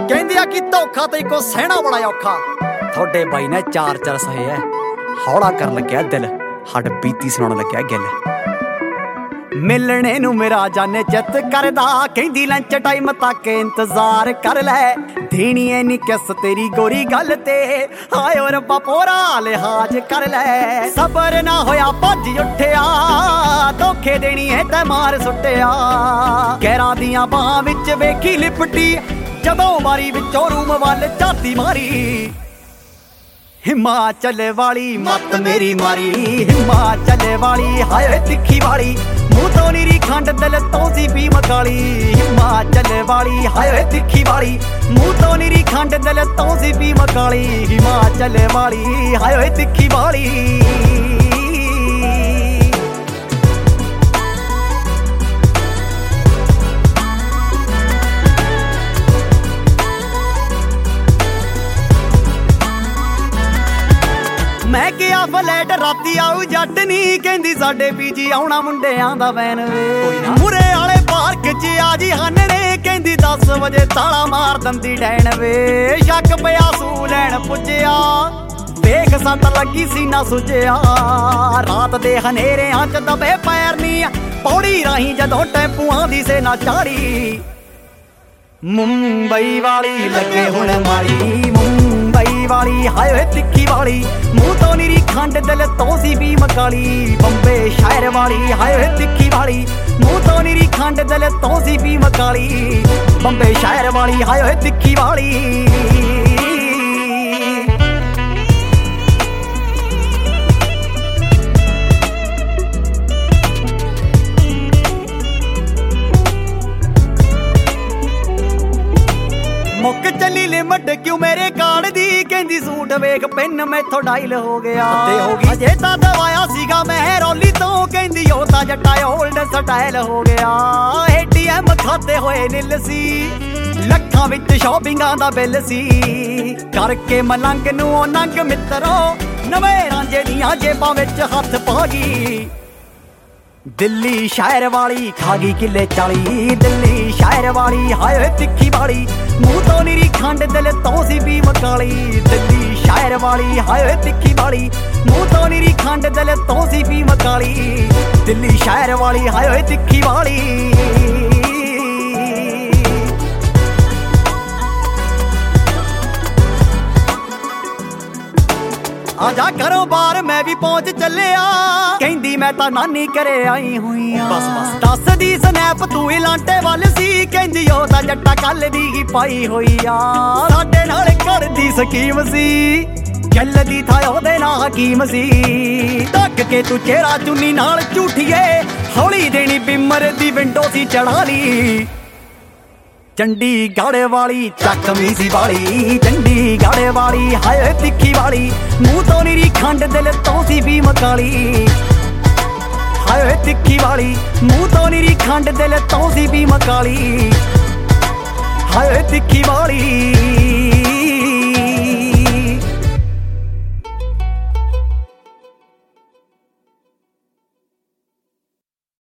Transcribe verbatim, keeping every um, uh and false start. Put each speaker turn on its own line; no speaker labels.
ਕਹਿੰਦੇ ਆ ਕਿ ਧੋਖਾ ਤੇ ਕੋ ਸਹਿਣਾ ਬੜਾ ਔਖਾ। ਤੁਹਾਡੇ ਬਾਈ ਨੇ ਚਾਰ ਚਾਰ ਸਹੇ ਐ, ਹੌਲਾ ਕਰਨ ਲੱਗਿਆ ਦਿਲ, ਹੱਡ ਬੀਤੀ ਸੁਣਾਉਣ ਲੱਗਿਆ ਗਿੱਲ। ਮਿਲਣੇ ਨੂੰ ਮੇਰਾ ਜਾਨੇ ਚਿੱਤ ਕਰਦਾ, ਕਹਿੰਦੀ ਲੰਚ ਟਾਈਮ ਤੱਕ ਇੰਤਜ਼ਾਰ ਕਰ ਲੈ। ਦੇਣੀ ਐ ਨੀ ਕਿਸ ਤੇਰੀ ਗੋਰੀ ਗੱਲ ਤੇ, ਹਾਏ ਓ ਰੱਬਾ ਪੂਰਾ ਲਿਹਾਜ਼ ਕਰ ਲੈ। ਸਬਰ ਨਾ ਹੋਇਆ ਭੱਜ ਉੱਠਿਆ, ਧੋਖੇ ਦੇਣੀ ਐ ਤੈ ਮਾਰ ਸੁੱਟਿਆ। ਗੈਰਾਂ ਦੀਆਂ ਬਾਹਾਂ ਵਿੱਚ ਵੇਖੀ ਲਿਪਟੀ, ਜਦੋਂ ਮਾਰੀ ਵਿੱਚੋਂ ਰੂਮ ਵੱਲ ਝਾਤੀ ਮਾਰੀ। ਹਿਮਾਚਲ ਵਾਲੀ ਮੱਤ ਮੇਰੀ ਮਾਰੀ, ਹਿਮਾਚਲ ਵਾਲੀ ਹਾਏ ਤਿੱਖੀ ਵਾਲੀ, ਮੂੰਹ ਤੋਂ ਨੀਰੀ ਖੰਡ ਦਿਲ ਤੋਂ ਸੀ ਪੀ ਮਕਾਲੀ। ਹਿਮਾਚਲ ਵਾਲੀ ਹਾਏ ਤਿੱਖੀ ਵਾਲੀ, ਮੂੰਹ ਤੋਂ ਨੀਰੀ ਖੰਡ ਦਿਲ ਤੋਂ ਸੀ ਪੀ ਮਕਾਲੀ। ਹਿਮਾਚਲ ਵਾਲੀ ਹਾਏ ਤਿੱਖੀ ਵਾਲੀ। ਮੈਂ ਕਿਹਾ ਫਲੈਟ ਰਾਤੀ ਆਊ ਜੱਟ ਨੀ, ਕਹਿੰਦੀ ਸਾਡੇ ਪੀਜੀ ਆਉਣਾ ਮੁੰਡਿਆਂ ਦਾ ਵੈਨ ਵੇ। ਮੁਰੇ ਵਾਲੇ ਪਾਰਕ 'ਚ ਆ ਜੀ ਹਾਨਣੇ, ਕਹਿੰਦੀ ਦਸ ਵਜੇ ਤਾਲਾ ਮਾਰ ਦੰਦੀ ਡੈਣ ਵੇ। ਸ਼ੱਕ ਪਿਆ ਸੂ ਲੈਣ ਪੁੱਜਿਆ, ਵੇਖ ਸੰਤ ਲੱਗੀ ਸੀ ਨਾ ਸੁੱਜਿਆ। ਰਾਤ ਦੇ ਹਨੇਰਿਆਂ 'ਚ ਦਬੇ ਪੈਰ ਨੀ, ਪੌੜੀ ਰਾਹੀਂ ਜਦੋਂ ਟੈਂਪੂਆਂ ਦੀ ਸੇ ਨਾ ਚਾੜੀ। ਮੁੰਬਈ ਵਾਲੀ ਲੱਗੇ ਹੁਣ ਮਾੜੀ, ਮੁੰਬਈ ਵਾਲੀ ਹਾਏ ਤਿੱਖੀ ਵਾਲੀ, ਮੂੰਹ ਤੋਂ ਨੀਰੀ ਖੰਡ ਦਿਲ ਤੋਂ ਸੀ ਵੀ ਮਕਾਲੀ। ਬੰਬੇ ਸ਼ਹਿਰ ਵਾਲੀ ਹਾਏ ਤਿੱਖੀ ਵਾਲੀ, ਮੂੰਹ ਤੋਂ ਨੀਰੀ ਖੰਡ ਦਿਲ ਤੋਂ ਸੀ ਵੀ ਮਕਾਲੀ। ਬੰਬੇ ਸ਼ਹਿਰ ਵਾਲੀ ਹਾਏ ਤਿੱਖੀ ਵਾਲੀ। ਮੁੱਕ ਚੱਲੀ ਲਿਮਟ ਕਿਉਂ ਮੇਰੇ ਕਾਰਡ ਦੀ, ਕਹਿੰਦੀ ਸੂਟ ਵੇਖ ਪਿੰਨ ਮੈਥੋਂ ਡਾਇਲ ਹੋ ਗਿਆ। ਅਜੇ ਤਾਂ ਦਵਾਇਆ ਸੀਗਾ ਮੈਂ ਰੌਲੀ ਤੋਂ, ਕਹਿੰਦੀ ਉਹ ਤਾਂ ਜੱਟਾ ਓਲਡ ਸਟਾਈਲ ਹੋ ਗਿਆ। ਏਟੀਐਮ ਖਾਤੇ ਹੋਏ ਨਿੱਲ ਸੀ, ਲੱਖਾਂ ਵਿੱਚ ਸ਼ਾਪਿੰਗਾਂ ਦਾ ਬਿੱਲ ਸੀ। ਕਰਕੇ ਮਲੰਗ ਨੂੰ ਉਹ ਨੰਗ ਮਿੱਤਰੋ, ਨਵੇਂ ਰਾਂਝੇ ਦੀਆਂ ਜੇਬਾਂ ਵਿੱਚ ਹੱਥ ਪਾ ਗਈ। ਦਿੱਲੀ ਸ਼ਹਿਰ ਵਾਲੀ ਖਾ ਗਈ ਕਿੱਲੇ ਚਾਲੀ, ਦਿੱਲੀ ਸ਼ਹਿਰ ਵਾਲੀ ਹਾਏ ਤਿੱਖੀ ਵਾਲੀ, ਮੂੰਹ ਤੋਂ ਨੀਰੀ ਖੰਡ ਦਿਲ ਤੋਂ ਸੀ ਵੀ ਮਕਾਲੀ। ਦਿੱਲੀ ਸ਼ਹਿਰ ਵਾਲੀ ਹਾਏ ਤਿੱਖੀ ਵਾਲੀ, ਮੂੰਹ ਤੋਂ ਨੀਰੀ ਖੰਡ ਦਿਲ ਤੋਂ ਸੀ ਵੀ ਮਕਾਲੀ। ਦਿੱਲੀ ਸ਼ਹਿਰ ਵਾਲੀ ਹਾਏ ਤਿੱਖੀ ਵਾਲੀ। ਆਜਾ ਘਰੋਂ ਬਾਹਰ ਮੈਂ ਵੀ ਪਹੁੰਚ ਚੱਲਿਆ, ਕਹਿੰਦੀ ਮੈਂ ਤਾਂ ਨਾਨੀ ਘਰੇ ਆਈ ਹੋਈ ਆ। ਬਸ ਬਸ ਦੱਸਦੀ ਸਨੈਪ ਤੂੰ ਹੀ ਲਾਂਟੇ ਵੱਲ ਸੀ, ਕਹਿੰਦੀ ਉਹ ਤਾਂ ਜੱਟਾ ਕੱਲ ਦੀ ਹੀ ਪਾਈ ਹੋਈ ਆ। ਸਾਡੇ ਨਾਲ ਕਰਦੀ ਸਕੀਮ ਸੀ, ਚੱਲਦੀ ਥਾ ਉਹਦੇ ਨਾਲ ਹਕੀਮ ਸੀ। ਢੱਕ ਕੇ ਤੂੰ ਚਿਹਰਾ ਚੁੰਨੀ ਨਾਲ ਝੂਠੀਏ, ਹੌਲੀ ਦੇਣੀ ਬਿਮਰ ਦੀ ਵਿੰਡੋ ਸੀ ਚੜਾ ਲਈ। ਚੰਡੀਗੜ੍ਹ ਵਾਲੀ ਚੱਕਵੀਂ ਸੀ ਵਾਲੀ, ਚੰਡੀਗੜ੍ਹ ਵਾਲੀ ਹਾਏ ਤਿੱਖੀ ਵਾਲੀ, ਮੂੰਹ ਤੋਂ ਨੀਰੀ ਖੰਡ ਦਿਲ ਤੋਂ ਸੀ ਵੀ ਮਕਾਲੀ। ਹਾਏ ਤਿੱਖੀ ਵਾਲੀ, ਮੂੰਹ ਤੋਂ ਨੀਰੀ ਖੰਡ ਦਿਲ ਤੋਂ ਸੀ ਵੀ ਮਕਾਲੀ। ਹਾਏ ਤਿੱਖੀ ਵਾਲੀ।